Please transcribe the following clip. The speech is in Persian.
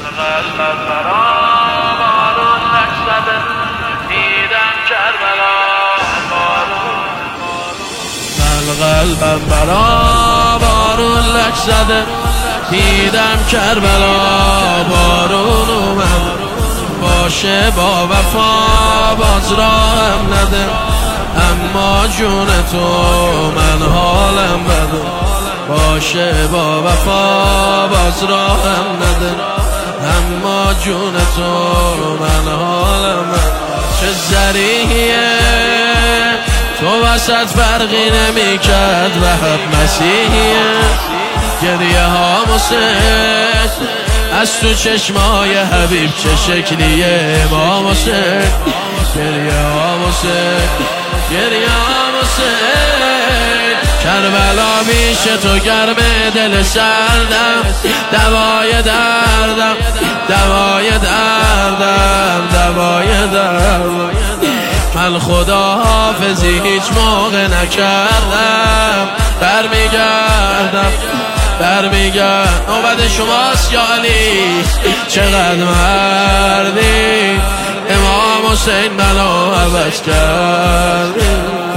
قلبم برا بارون نشده دیدم کربلا بارون قلبم برا بارون لک زده دیدم کربلا بارون اومد باشه با وفا باز راهم نده اما جون تو من حالم بده باشه با وفا باز راهم نده اما جون تو من حالم بده چه ذریعیه تو وسط فرقی نمی کرد و حق مسیحیه گریه ها مسد از تو چشمای حبیب چه شکلیه ما مسد گریه ها مسد گریه ها مسد کربلا میشه تو گرم دل سردم دوای دردم دوای دردم دوای دردم من خدا حافظی هیچ موقع نکردم برمیگرد نوبت شماست یا علی چقدر مردی امام حسین منو عوض کرد